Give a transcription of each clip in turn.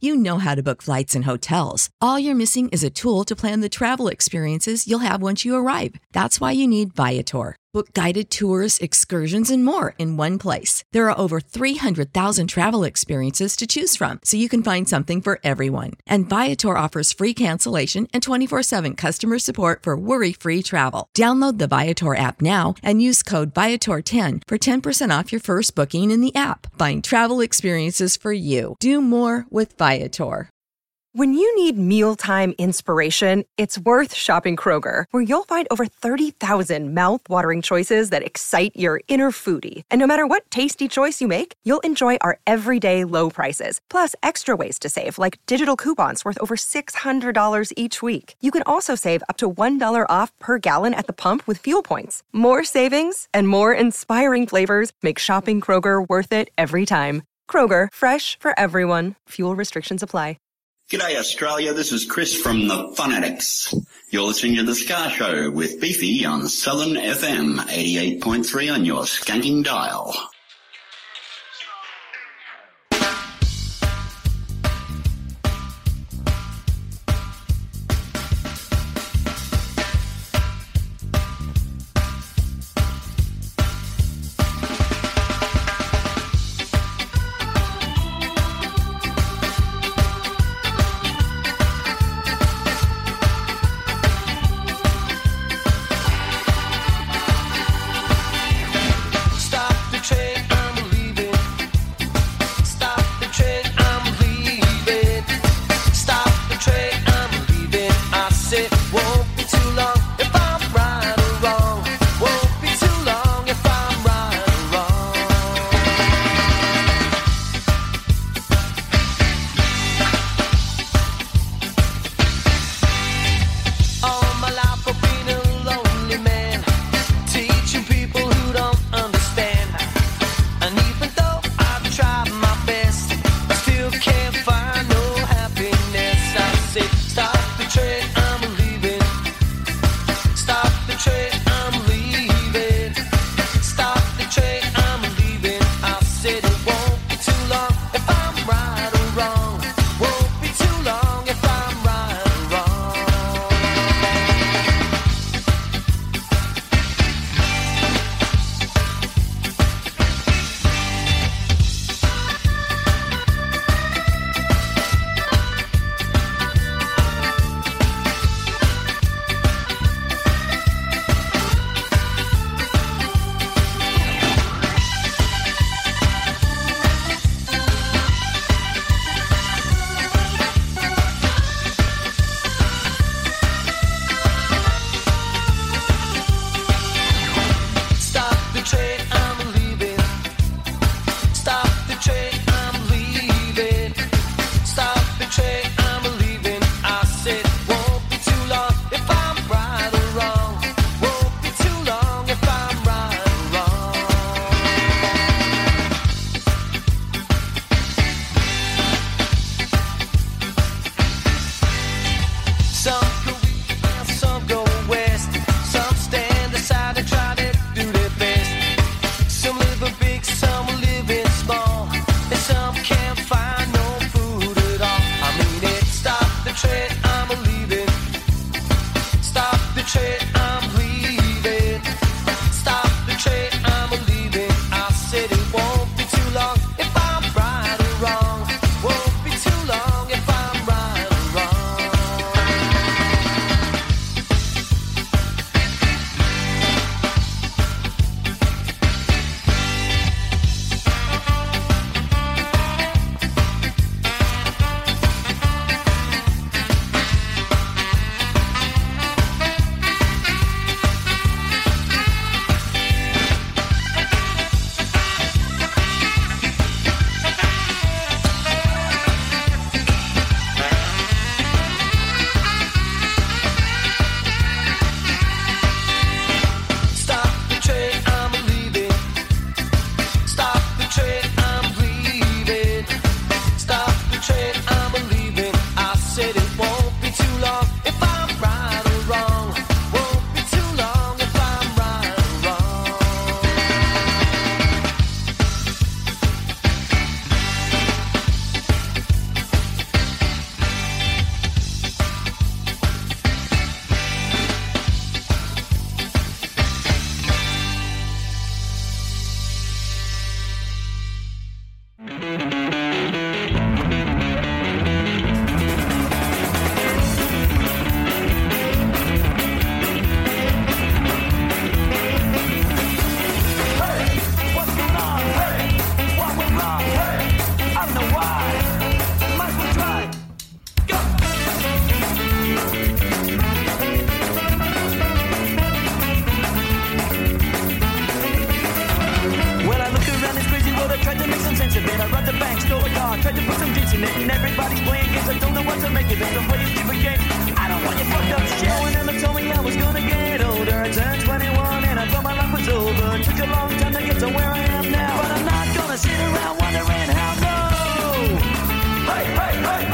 You know how to book flights and hotels. All you're missing is a tool to plan the travel experiences you'll have once you arrive. That's why you need Viator. Book guided tours, excursions, and more in one place. There are over 300,000 travel experiences to choose from, so you can find something for everyone. And Viator offers free cancellation and 24/7 customer support for worry-free travel. Download the Viator app now and use code Viator10 for 10% off your first booking in the app. Find travel experiences for you. Do more with Viator. When you need mealtime inspiration, it's worth shopping Kroger, where you'll find over 30,000 mouth-watering choices that excite your inner foodie. And no matter what tasty choice you make, you'll enjoy our everyday low prices, plus extra ways to save, like digital coupons worth over $600 each week. You can also save up to $1 off per gallon at the pump with fuel points. More savings and more inspiring flavors make shopping Kroger worth it every time. Kroger, fresh for everyone. Fuel restrictions apply. G'day Australia, this is Chris from the Phonetics. You're listening to The Scar Show with Beefy on Southern FM 88.3 on your skanking dial. Stop the train. everybody's playing games. I don't know what to make of it. Don't play your stupid games. I don't want your fucked up shit. No one ever told me I was gonna get older. I turned 21 and I thought my life was over. It took a long time to get to where I am now, but I'm not gonna sit around wondering how low. Hey, hey, hey.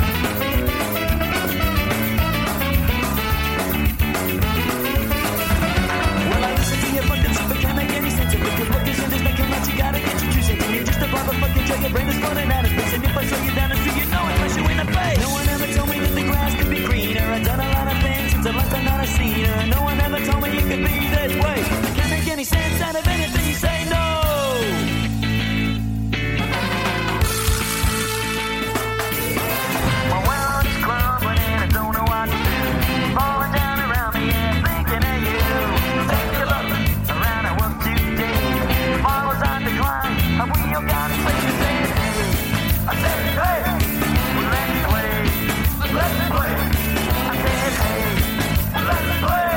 Well, I listen to your fucking shit, but can't make any sense of it. Cause what is in this making that you gotta get your juice into. You're just a barber fucking jail. Your brain is floating out of space. And if I slow you down and see you know it, punch you in the face. No one ever told me that the grass could be greener. I've done a lot of things since the last time that I seen her. No one ever told me you could be this way. I can't make any sense out of anything you say, no. My world's crumbling and I don't know what to do. Falling down around me and thinking of you. Take a look around at work today. Tomorrow was on decline and we all got to say the same thing. I said, hey, let's play. Let's play. I said, hey, let's play.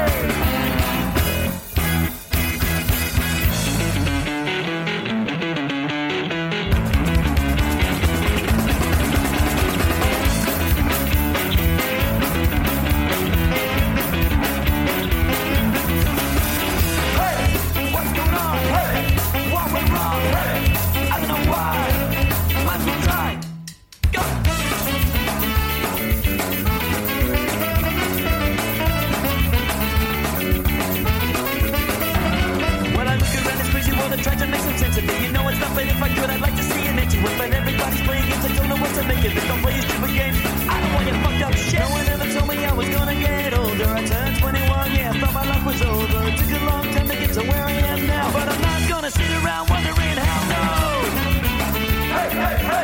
Try to make some sense of it. You know it's not, but if I could, I'd like to see an empty one. But everybody's playing games, I don't know what to make of it. Don't play your stupid games. I don't want your fucked up shit. No one ever told me I was gonna get older. I turned 21, yeah, I thought my life was over. It took a long time to get to where I am now, but I'm not gonna sit around wondering how low. Hey, hey, hey.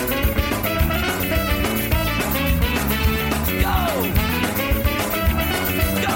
Go. Go.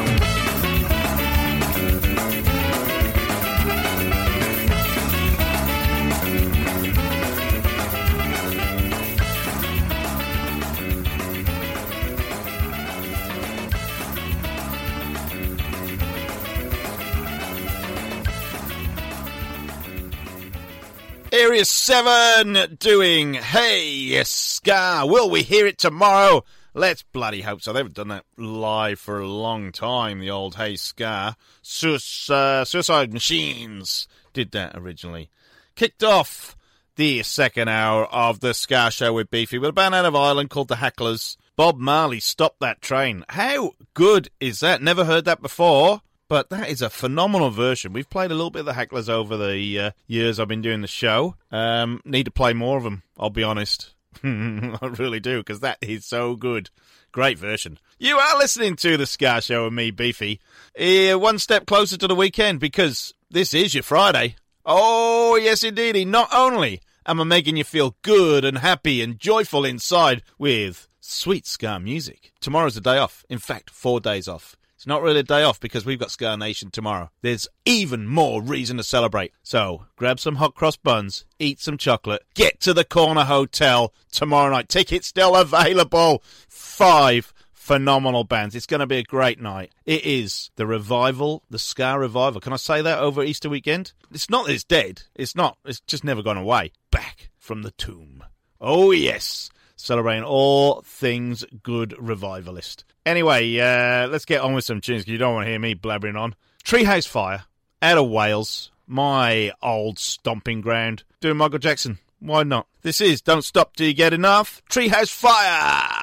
Area 7 doing Hey Ska. Will we hear it tomorrow? Let's bloody hope so. They haven't done that live for a long time, the old Hey Ska. Suicide Machines did that originally. Kicked off the second hour of the Ska Show with Beefy with a band out of Ireland called the Hecklers. Bob Marley, Stop That Train. How good is that? Never heard that before. But that is a phenomenal version. We've played a little bit of the Hecklers over the years I've been doing the show. Need to play more of them, I'll be honest. I really do, because that is so good. Great version. You are listening to the Ska Show with me, Beefy. One step closer to the weekend, because this is your Friday. Oh, yes, indeedy. Not only am I making you feel good and happy and joyful inside with sweet ska music. Tomorrow's a day off. In fact, 4 days off. It's not really a day off because we've got Ska Nation tomorrow. There's even more reason to celebrate. So grab some hot cross buns, eat some chocolate, get to the Corner Hotel tomorrow night. Tickets still available. 5 phenomenal bands. It's going to be a great night. It is the revival, the Ska Revival. Can I say that over Easter weekend? It's not that it's dead. It's not. It's just never gone away. Back from the tomb. Oh, yes. Celebrating all things good revivalist. Anyway, let's get on with some tunes, because you don't want to hear me blabbering on. Treehouse Fire, out of Wales, my old stomping ground. Doing Michael Jackson, why not? This is Don't Stop Till You Get Enough, Treehouse Fire!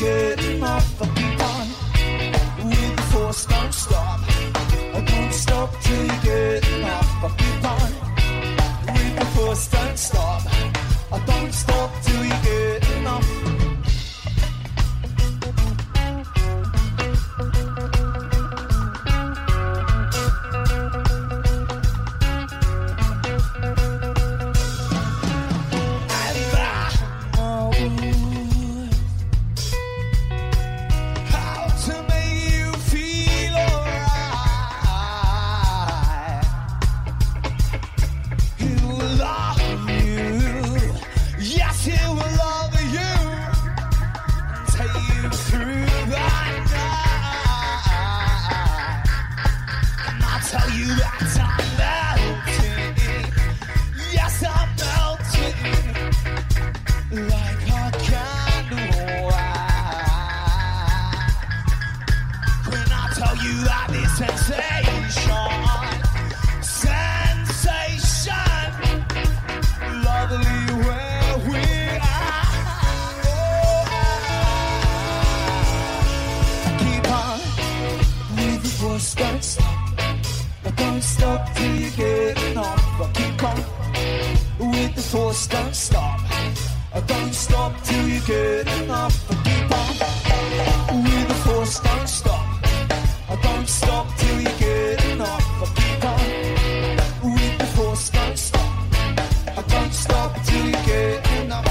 get enough. I keep on with the force, don't stop. I don't stop till you get enough. I keep on with the force, don't stop. I don't stop till you get enough. Don't stop. I don't stop till you get enough. I keep on with the force. Don't stop. I don't stop till you get enough. I keep on with the force. Don't stop. I don't stop till you get enough.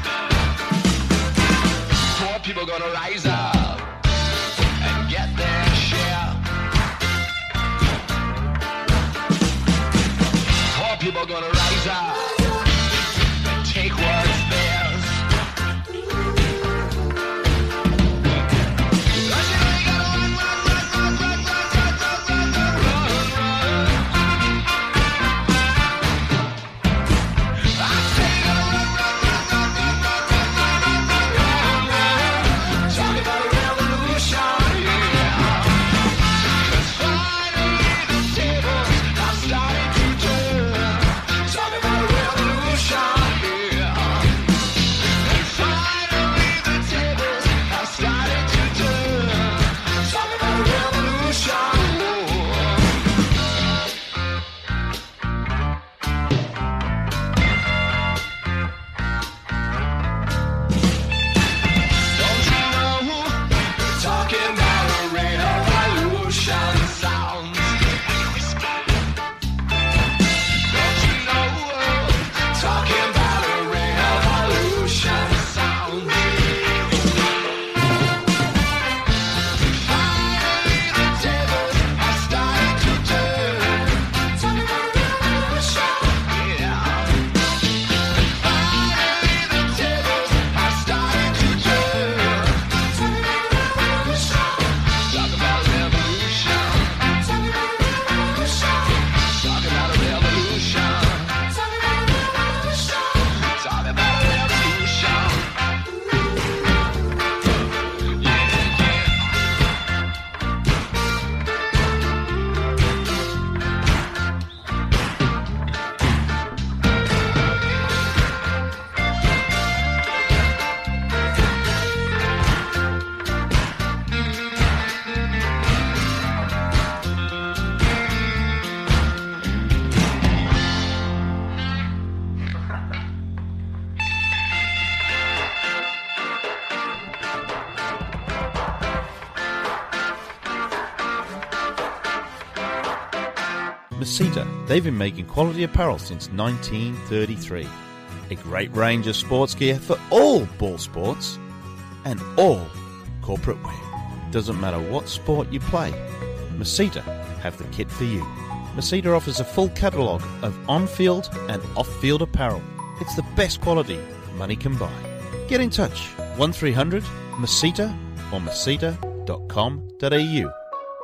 Gonna rise up and get there. Masita, they've been making quality apparel since 1933. A great range of sports gear for all ball sports and all corporate wear. Doesn't matter what sport you play, Masita have the kit for you. Masita offers a full catalogue of on-field and off-field apparel. It's the best quality money can buy. Get in touch, 1300 Masita or masita.com.au.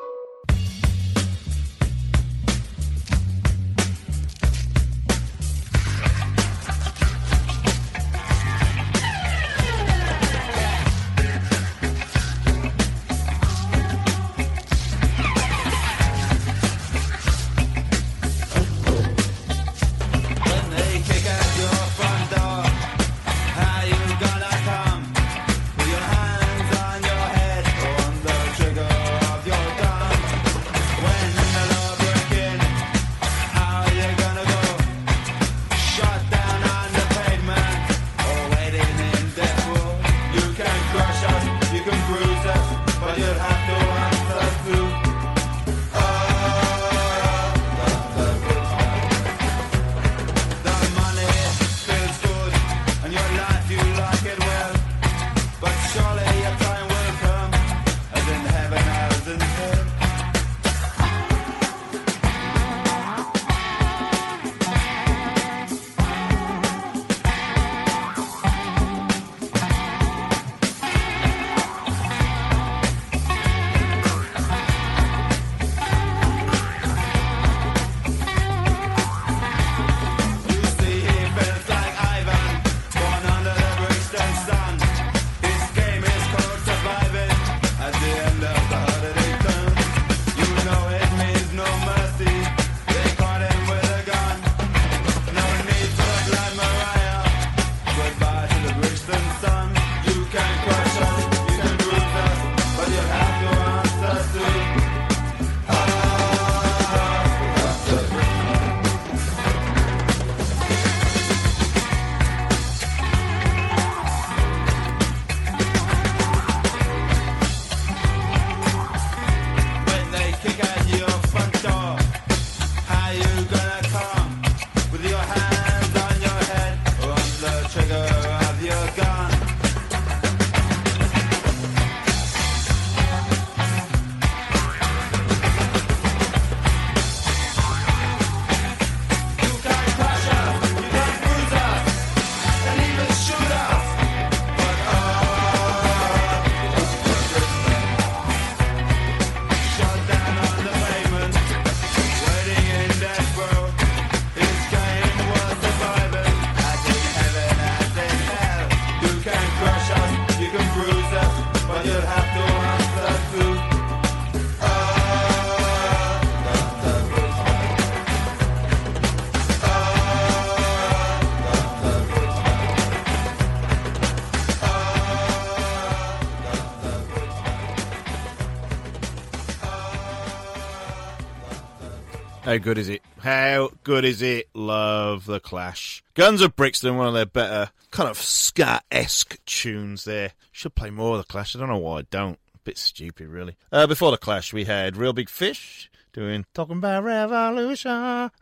How good is it? How good is it? Love The Clash. Guns of Brixton, one of their better kind of ska-esque tunes there. Should play more of The Clash. I don't know why I don't. A bit stupid, really. Before The Clash, we had Real Big Fish doing Talking About Revolution.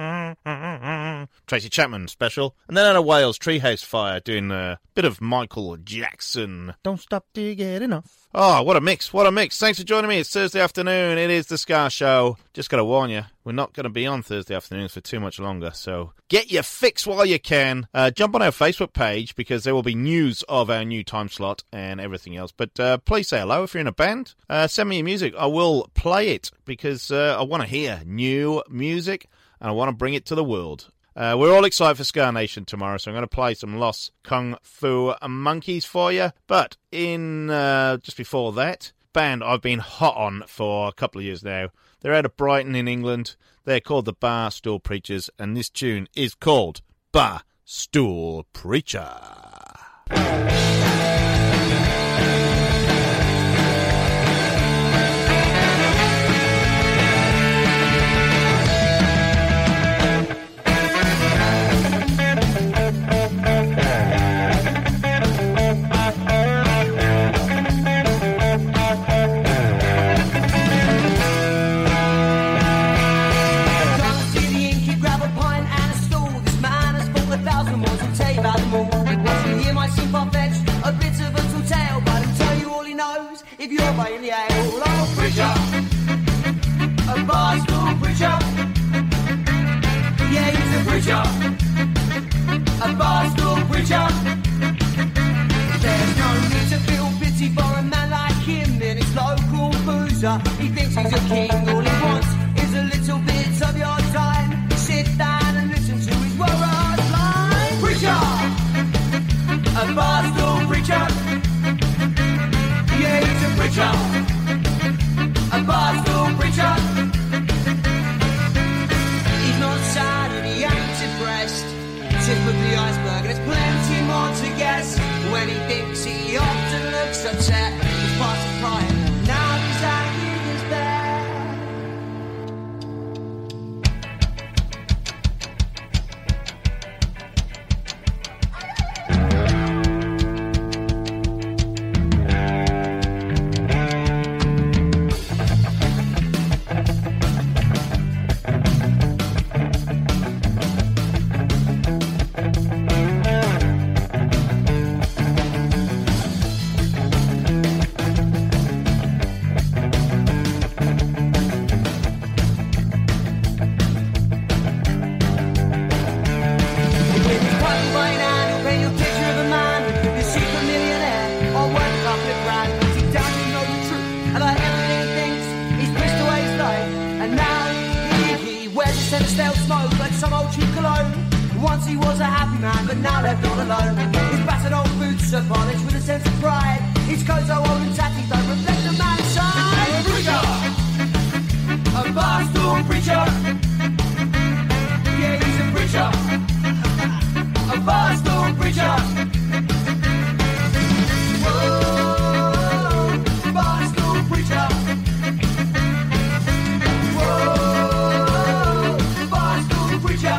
Tracy Chapman special. And then out of Wales, Treehouse Fire doing a bit of Michael Jackson. Don't stop till you get enough. Oh, what a mix, what a mix. Thanks for joining me. It's Thursday afternoon. It is the Ska Show. Just got to warn you, we're not going to be on Thursday afternoons for too much longer, so get your fix while you can. Jump on our Facebook page because there will be news of our new time slot and everything else. But please say hello if you're in a band. Send me your music. I will play it because I want to hear new music and I want to bring it to the world. We're all excited for Ska Nation tomorrow, so I'm going to play some Lost Kung Fu Monkeys for you. But in just before that, band I've been hot on for a couple of years now. They're out of Brighton in England. They're called the Bar Stool Preachers, and this tune is called Bar Stool Preacher. king. All he wants is a little bit of your time. Sit down and listen to his word line. Preacher! A barstool preacher. Yeah, he's a preacher. A barstool preacher. He's not sad and he ain't depressed. Tip of the iceberg, there's plenty more to guess. When he thinks he often looks upset, he's past his prime. Now he's hanging his bed. Once he was a happy man, but now left all alone. His battered old boots are polished with a sense of pride. His coats are old and tatty, don't reflect the man inside. Preacher! A barstool preacher! Yeah, he's a preacher! A barstool preacher! Whoa, barstool preacher! Whoa, barstool preacher!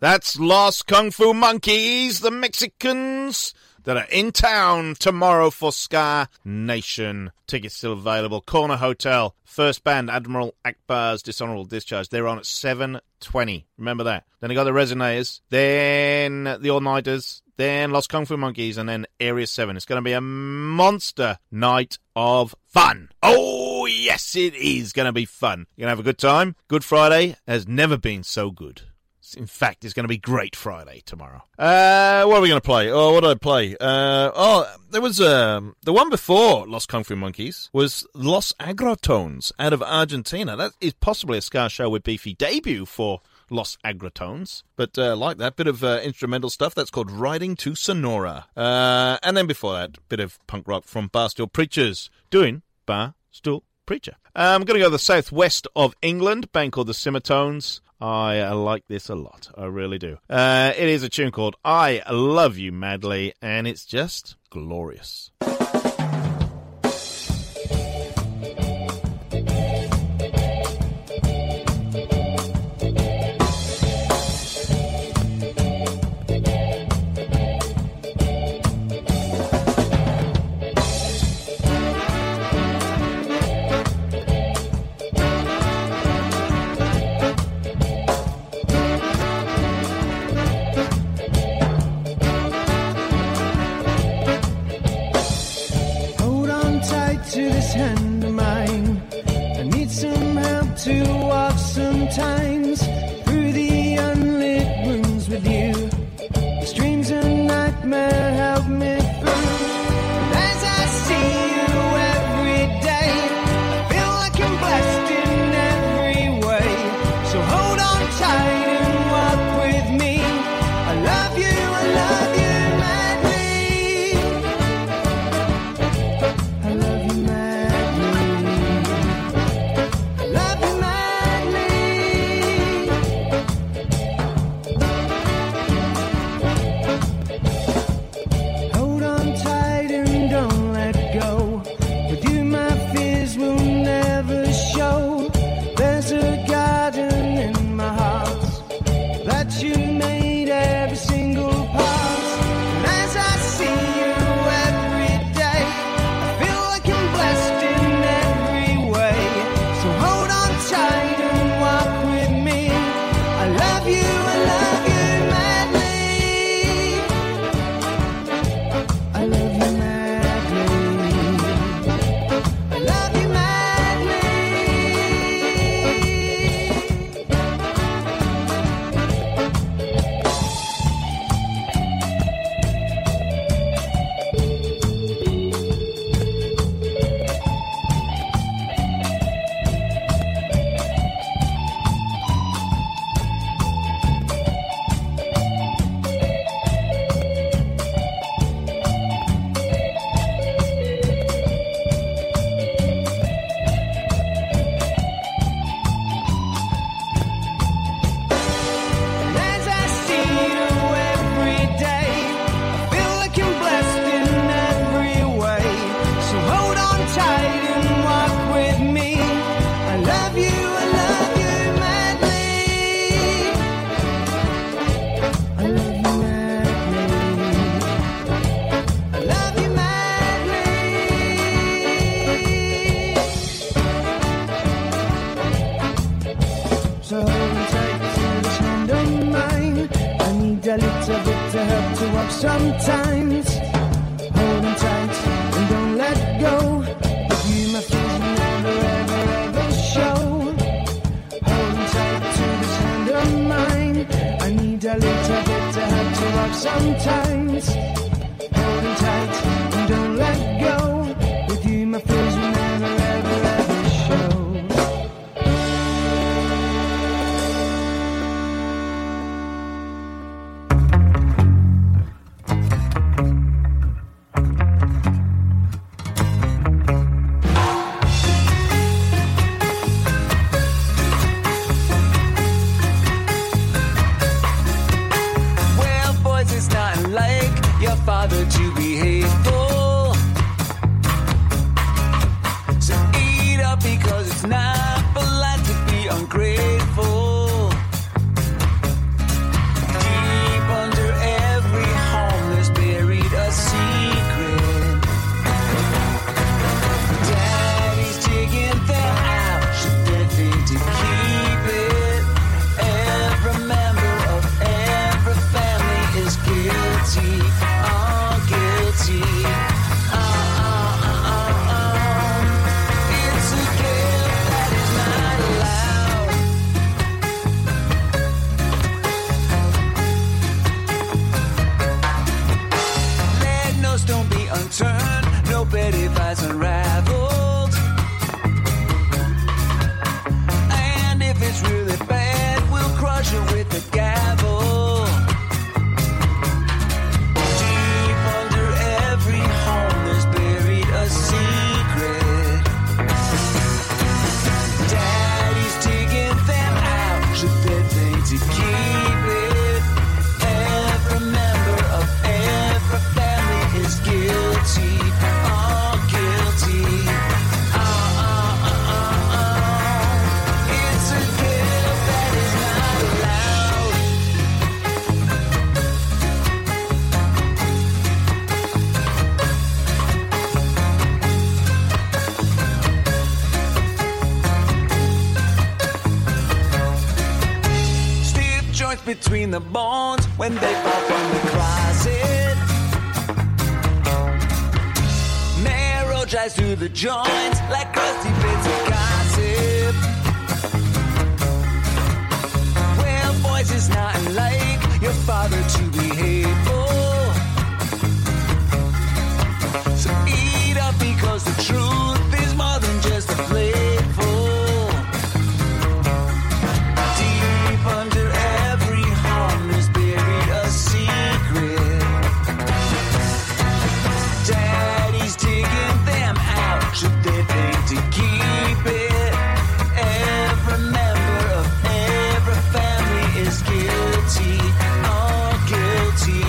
That's Los Kung Fu Monkeys, the Mexicans that are in town tomorrow for Ska Nation. Tickets still available. Corner Hotel. First band, Admiral Akbar's Dishonorable Discharge. They're on at 7:20. Remember that. Then they got the Resonators. Then the All-Nighters. Then Los Kung Fu Monkeys. And then Area 7. It's going to be a monster night of fun. Oh, yes, it is going to be fun. You're going to have a good time. Good Friday has never been so good. In fact, it's going to be Great Friday tomorrow. What are we going to play? Oh, what did I play? There was the one before Los Kung Fu Monkeys was Los Agrotones out of Argentina. That is possibly a Ska Show with Beefy debut for Los Agrotones. But like that, bit of instrumental stuff. That's called Riding to Sonora. And then before that, bit of punk rock from Barstool Preachers doing Barstool Preacher. I'm going to go to the southwest of England, band called the Simmertones. I like this a lot. I really do. It is a tune called I Love You Madly, and it's just glorious. To this hand of mine, I need some help to walk sometimes through the unlit rooms with you. This dream's a nightmare, help me through. And as I see you every day, I feel like I'm blessed in every way. So hold on tight and walk with me. I love you, I love you. Sometimes holding tight and don't let go. With you my fears will never ever ever show. Holding tight to this hand of mine, I need a little bit to help to walk sometimes. Holding tight and don't let go. With you my fears will never ever ever show. Father to be hateful, so eat up because it's not polite to be ungrateful. guilty, all guilty. It's a gift that is not allowed. Let no stone be unturned, no petty fights unraveled. And if it's really bad, we'll crush it with the gavel. Deep under every home, there's buried a secret. Daddy's digging them out, should they think to keep it. Every member of every family is guilty, all guilty. It's a gift that is not allowed. Stiff joints between the bones when they fall from the closet. Marrow tries through the joints like crusty bits of gossip. Well, boys, it's not like your father to be hateful. So eat up because the truth is more than just a playful. Deep under every home is buried a secret. Daddy's digging them out, should they think to keep it. Every member of every family is guilty, all guilty.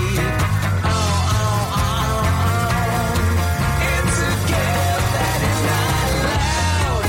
It's a gift that is not allowed.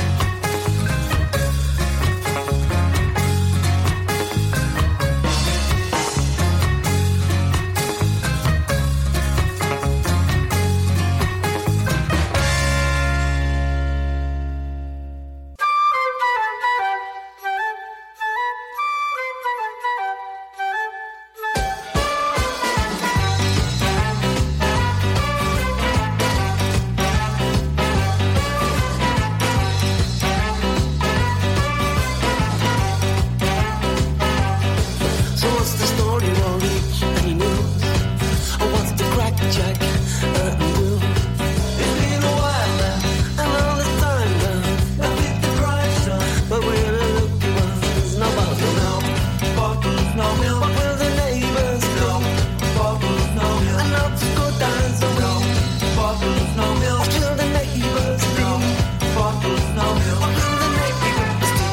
So what's the story, Rory? Any news? Or what's the crack, Jack? Nothing new. It's been a while now, and all this time now. I think the crime done, but we're the lucky ones. No bottle, no bottles, no milk. What will the neighbors do? Bottles, no milk. And not to go dance away. Bottles, no milk. What will the neighbors do? Bottles, no milk. What will the neighbors do?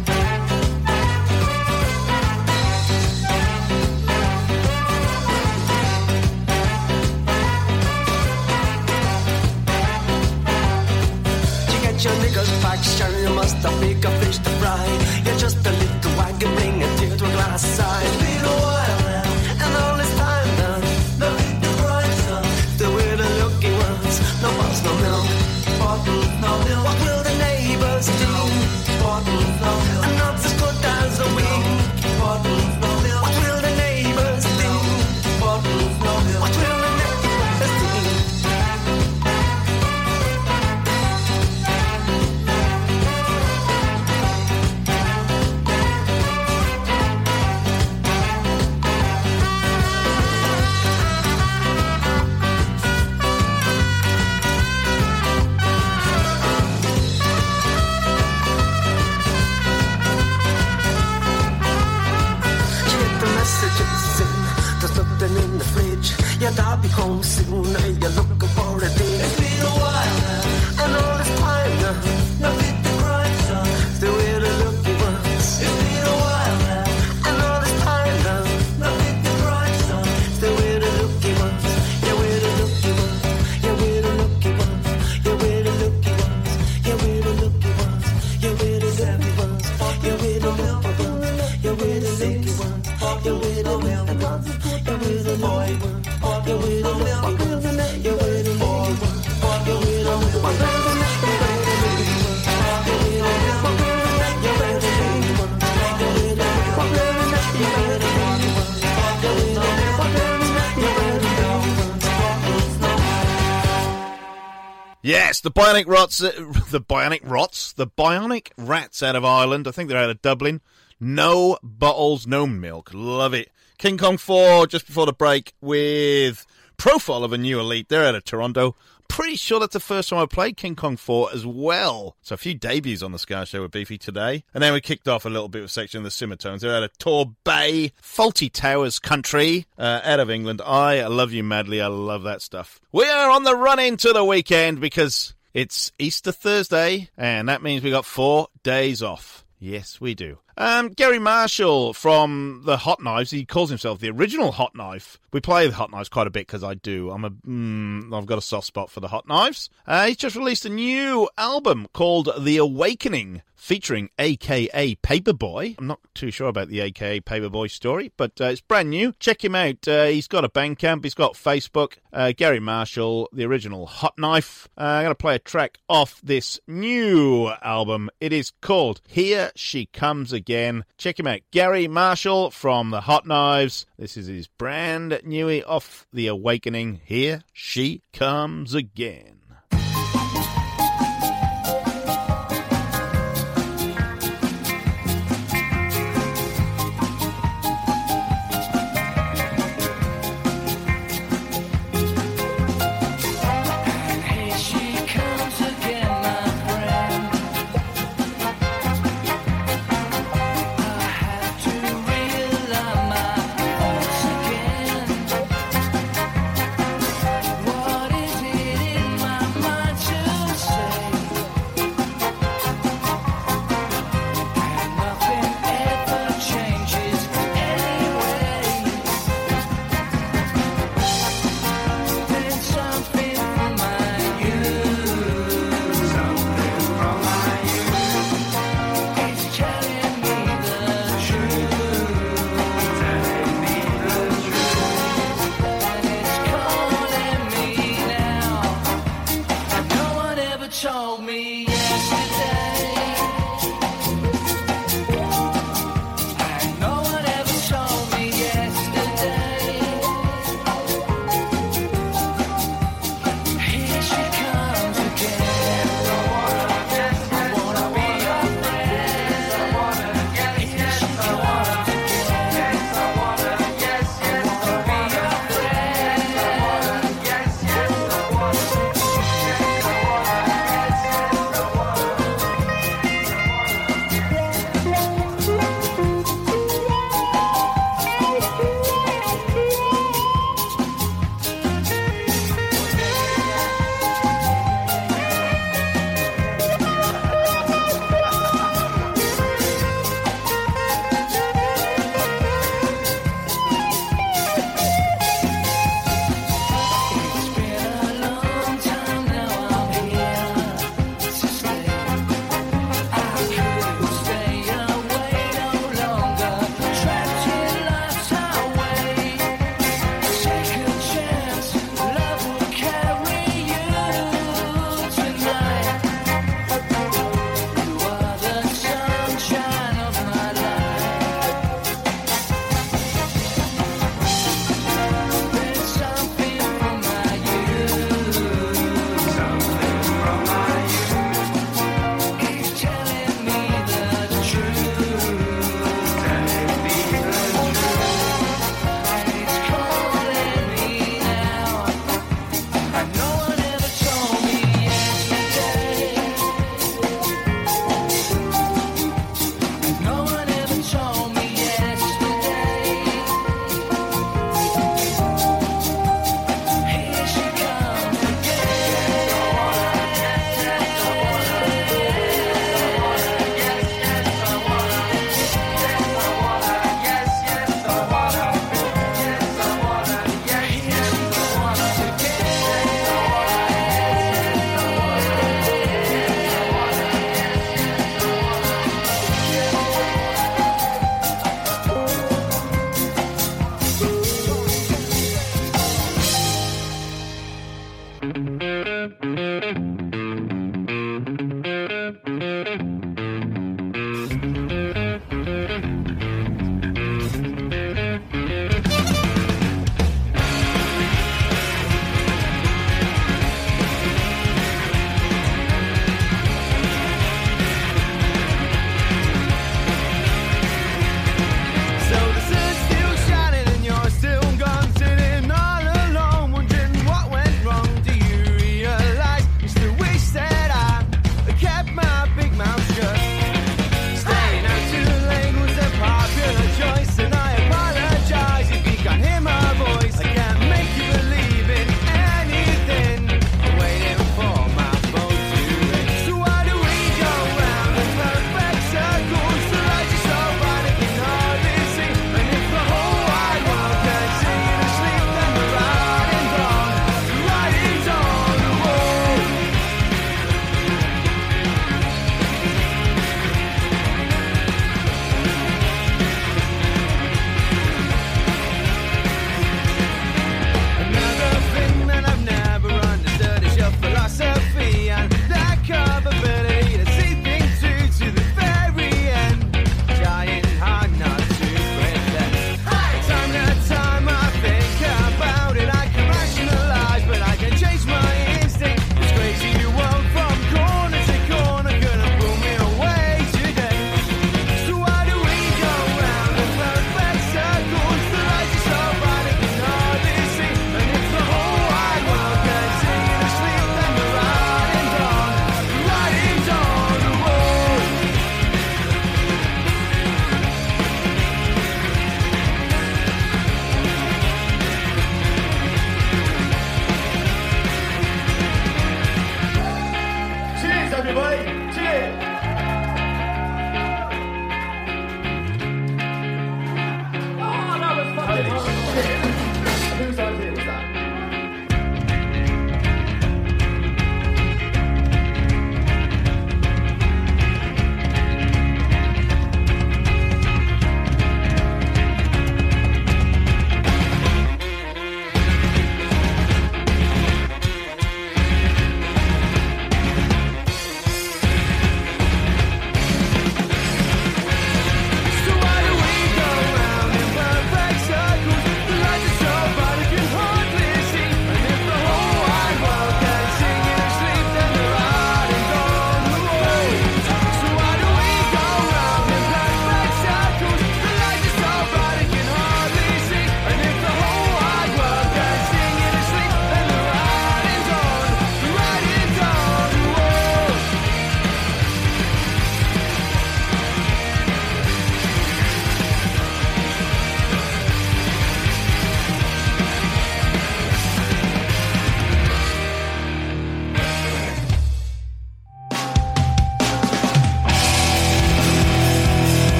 You get your niggas back, sure you must have bigger fish to fry. You're just a little wagon, bring a tear to a glass side. It's been a while now, and all this time now. Nothing to cry, son. Still we're the lucky ones. No bottles, no milk. Bottles, no milk. What will the neighbors do? Bottles, no milk. And not as good as a week. Bottles, no milk. What will the neighbors do? Bottles, no milk. What will the neighbors do? Yeah, I'll be home soon. You're looking for a day. It's been a while now, and all this time now. Nothing to cry, son. Still we're the lucky ones. It's been a while now, and all this time now. Nothing to cry, son. Still we're the lucky ones. Yeah, we're the lucky ones. Yeah, we're the lucky ones. Yeah, we're the lucky ones. Yeah, we're the lucky ones. Yeah, we're the lucky ones. Yeah, we're the lucky ones. Yeah, we're the lucky ones. Yeah, we're the lucky ones. Yeah, we're the lucky ones. Yeah, we're the lucky ones. Yeah, we're the lucky ones. Yes, the Bionic Rats out of Ireland. I think they're out of Dublin. No bottles, no milk. Love it. King Kong 4 just before the break with Profile of a New Elite. They're out of Toronto. Pretty sure that's the first time I played King Kong 4 as well. So a few debuts on the Ska Show with Beefy today. And then we kicked off a little bit with Section of the Simmertones. They're out of Torbay, Faulty Towers Country, out of England. I love you madly. I love that stuff. We are on the run into the weekend because it's Easter Thursday, and that means we got 4 days off. Yes, we do. Gary Marshall from the Hot Knives. He calls himself the original Hot Knife. We play the Hot Knives quite a bit because I do. I've got a soft spot for the Hot Knives. He's just released a new album called The Awakening, featuring AKA Paperboy. I'm not too sure about the AKA Paperboy story, but it's brand new. Check him out. He's got a Bandcamp. He's got Facebook. Gary Marshall, the original Hot Knife. I'm going to play a track off this new album. It is called Here She Comes Again. Check him out. Gary Marshall from the Hot Knives. This is his brand newie off The Awakening. Here She Comes Again.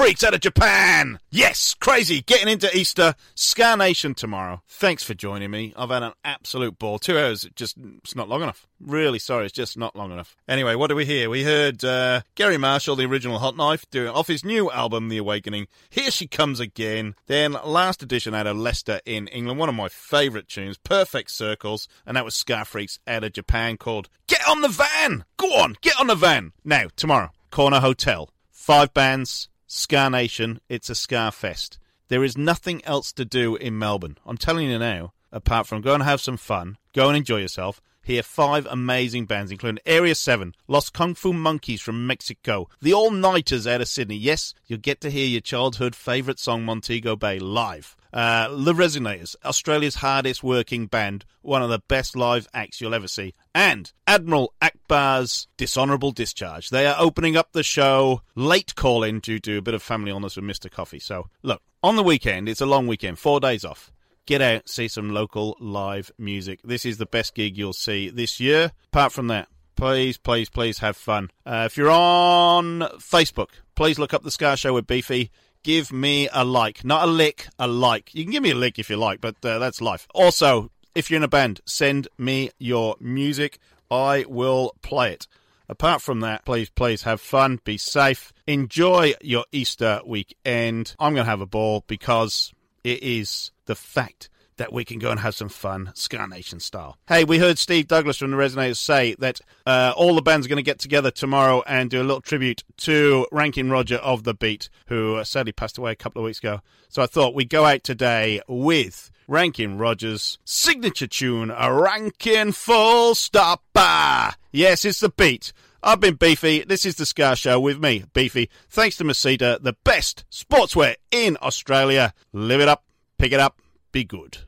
Freaks out of Japan. Yes, crazy. Getting into Easter. Ska Nation tomorrow. Thanks for joining me. I've had an absolute ball. 2 hours, it's not long enough. Really sorry, it's just not long enough. Anyway, what do we hear? We heard Gary Marshall, the original Hot Knife, doing off his new album, The Awakening. Here She Comes Again. Then last edition out of Leicester in England, one of my favourite tunes, Perfect Circles, and that was Ska Freaks out of Japan, called Get on the Van! Go on, get on the van! Now, tomorrow, Corner Hotel. 5 bands, Ska Nation, it's a Ska Fest. There is nothing else to do in Melbourne. I'm telling you now, apart from go and have some fun, go and enjoy yourself. Hear 5 amazing bands, including Area 7, Los Kung Fu Monkeys from Mexico, The All-Nighters out of Sydney. Yes, you'll get to hear your childhood favourite song, Montego Bay, live. The Resonators, Australia's hardest working band, one of the best live acts you'll ever see. And Admiral Akbar's Dishonourable Discharge. They are opening up the show, late call-in due to a bit of family illness with Mr. Coffee. So, look, on the weekend, it's a long weekend, 4 days off. Get out, see some local live music. This is the best gig you'll see this year. Apart from that, please, please, please have fun. If you're on Facebook, please look up The Ska Show with Beefy. Give me a like. Not a lick, a like. You can give me a lick if you like, but that's life. Also, if you're in a band, send me your music. I will play it. Apart from that, please, please have fun. Be safe. Enjoy your Easter weekend. I'm going to have a ball because it is the fact that we can go and have some fun, Ska Nation style. Hey, we heard Steve Douglas from the Resonators say that all the bands are going to get together tomorrow and do a little tribute to Rankin Roger of The Beat, who sadly passed away a couple of weeks ago. So I thought we'd go out today with Rankin Roger's signature tune, a Rankin Full Stopper. Yes, it's The Beat. I've been Beefy. This is The Ska Show with me, Beefy. Thanks to Masita, the best sportswear in Australia. Live it up, pick it up, be good.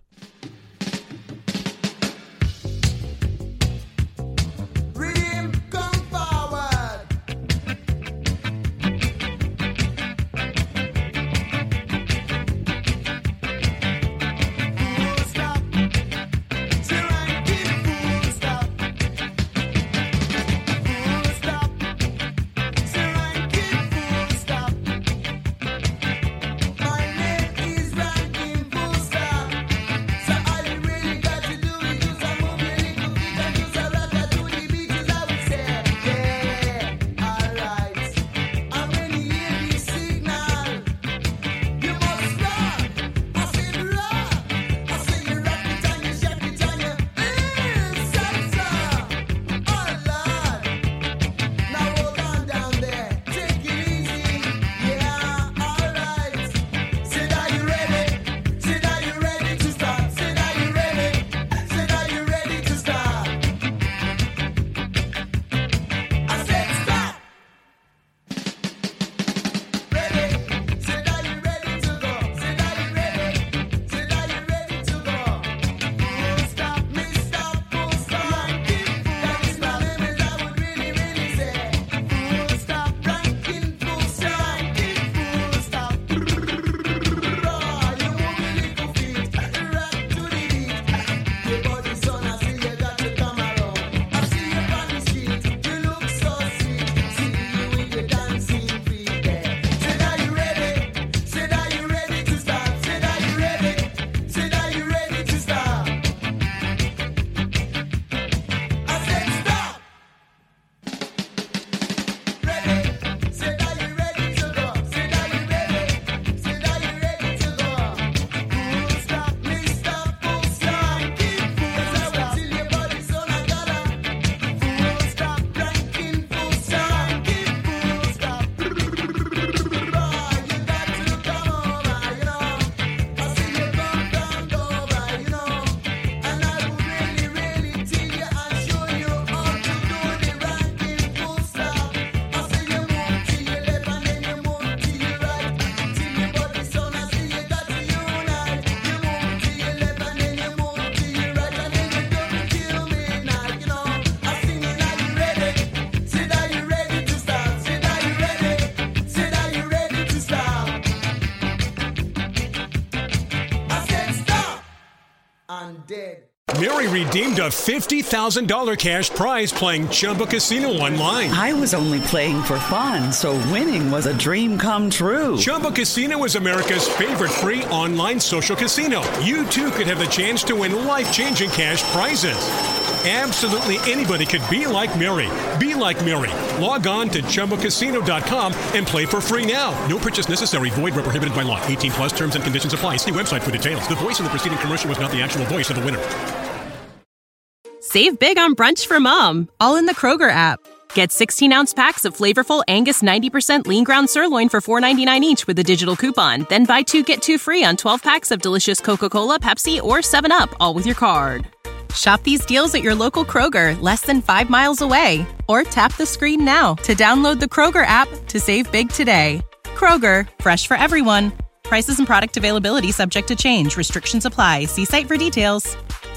Dead. Mary redeemed a $50,000 cash prize playing Chumba Casino online. I was only playing for fun, so winning was a dream come true. Chumba Casino is America's favorite free online social casino. You too could have the chance to win life-changing cash prizes. Absolutely anybody could be like Mary. Be like Mary. Log on to ChumbaCasino.com and play for free now. No purchase necessary. Void where prohibited by law. 18 plus terms and conditions apply. See website for details. The voice in the preceding commercial was not the actual voice of the winner. Save big on brunch for mom, all in the Kroger app. Get 16-ounce packs of flavorful Angus 90% lean ground sirloin for $4.99 each with a digital coupon. Then buy 2, get 2 free on 12 packs of delicious Coca-Cola, Pepsi, or 7-Up, all with your card. Shop these deals at your local Kroger, less than 5 miles away. Or tap the screen now to download the Kroger app to save big today. Kroger, fresh for everyone. Prices and product availability subject to change. Restrictions apply. See site for details.